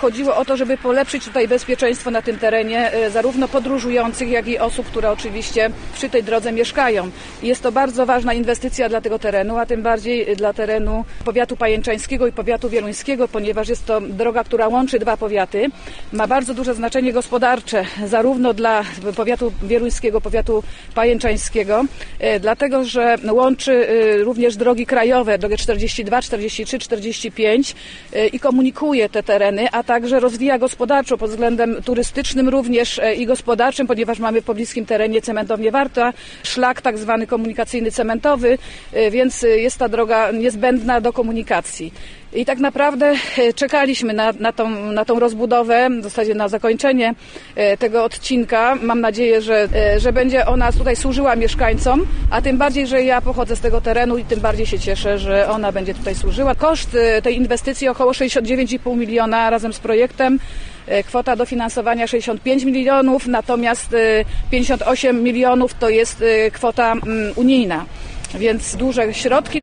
chodziło o to, żeby polepszyć tutaj bezpieczeństwo na tym terenie, zarówno podróżujących, jak i osób, które oczywiście przy tej drodze mieszkają. Jest to bardzo ważna inwestycja dla tego terenu, a tym bardziej dla terenu powiatu pajęczańskiego i powiatu wieluńskiego, ponieważ jest to droga, która łączy dwa powiaty. Ma bardzo duże znaczenie gospodarcze, zarówno dla powiatu wieluńskiego, powiatu pajęczańskiego, dlatego że łączy również drogi krajowe, drogę 42, 43, 45 i komunikuje te tereny, a także rozwija gospodarczo pod względem turystycznym również i gospodarczym, ponieważ mamy w pobliskim terenie cementownię Warta, szlak tak zwany komunikacyjny cementowy, więc jest ta droga niezbędna do komunikacji. I tak naprawdę czekaliśmy na tą rozbudowę, w zasadzie na zakończenie tego odcinka. Mam nadzieję, że będzie ona tutaj służyła mieszkańcom, a tym bardziej, że ja pochodzę z tego terenu i tym bardziej się cieszę, że ona będzie tutaj służyła. Koszt tej inwestycji około 69,5 miliona razem z projektem. Kwota dofinansowania 65 milionów, natomiast 58 milionów to jest kwota unijna, więc duże środki.